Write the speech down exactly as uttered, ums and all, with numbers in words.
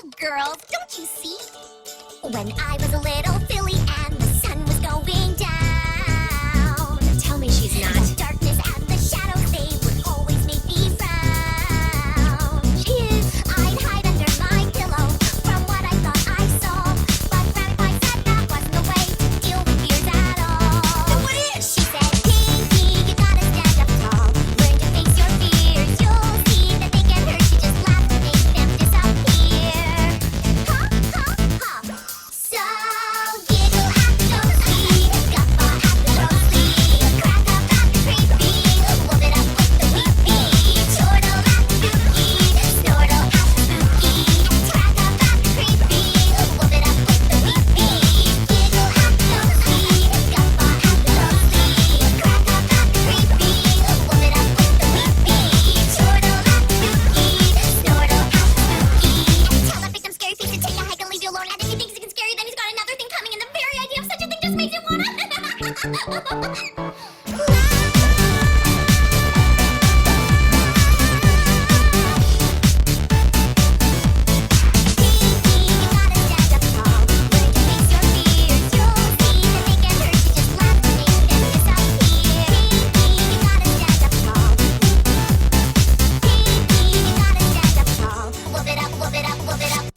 girls, don't you see? When I was a little filly and the sun was going down. Tell me she's not. The darkness and the shadows, they would always make me frown. She is. I'd hide under my pillow from what I thought I saw. But Grandpa said that wasn't the way to deal with fears at all. Then what is? She said, Pinky, you gotta stand up tall. Learn to face your fears. You'll see that they can hurt you. Just laugh to make them disappear. Ha, ha, ha. So giggle at the ghostly, guffaw at the ghostly, crack up at the creepy, whoop it up with the weepy, chortle at the kooky, snortle at the spooky, crack up at the creepy, whoop it up with the weepy, giggle at the ghostly, guffaw at the ghostly, crack up at the creepy, whoop it up with the weepy, chortle at the kooky, snortle at the spooky. Tell that victim scary face to take a hike and leave you alone. And if he thinks he can scare you, then he's got another thing coming. And the very idea of such a thing just makes you wanna. Pinky, you gotta stand up tall. Learn to face your fears. You'll see that they can hurt you. Just laugh to make them disappear. Pinky, you gotta stand up tall. Pinky, you gotta stand up tall. Whoop it up, whoop it up, whoop it up.